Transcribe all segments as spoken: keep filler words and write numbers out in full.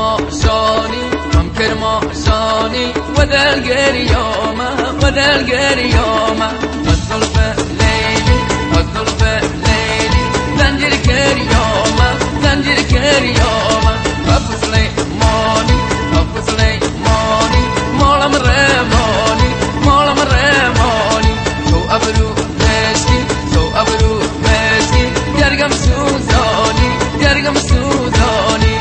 کرماشانی هم کرماشانی و دل گریامه و دل گریامه و زلف لیلی و زلف لیلی زنجیر گریامه زنجیر گریامه و سلیمانی و سلیمانی مالم رمانی مالم رمانی تو ابرو مشکی تو ابرو مشکی گرگم سوزانی گرگم سوزانی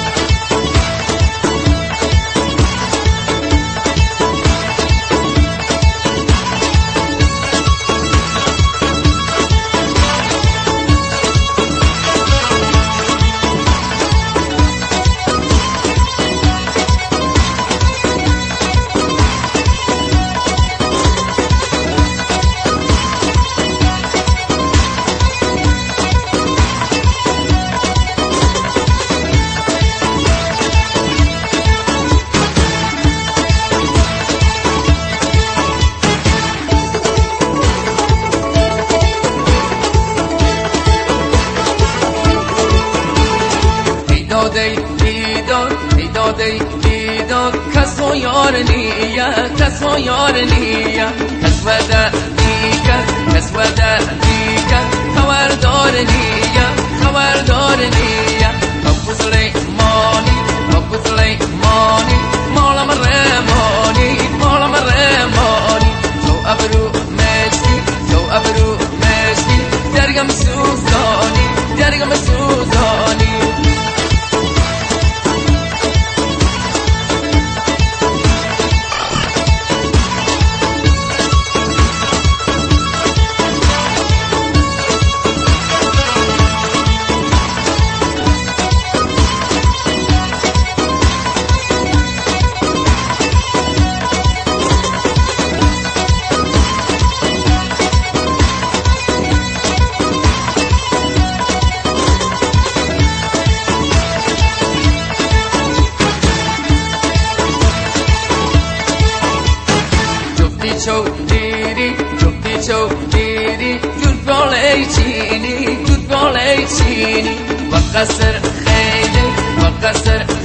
دیدار دیدار دیدار کس و یار نیه کس و یار نیه کس و دیگر کس و دیگر خبردار نیه خبردار نیه ابو سلیمانی ابو سلیمانی مالم رمانی مالم رمانی تو ابرو مشکی تو ابرو مشکی درگم سوزانی درگم سوزانی چو دیری جفتی چو دیری جود بالای چینی جود بالای چینی و قصر خیلی و قصر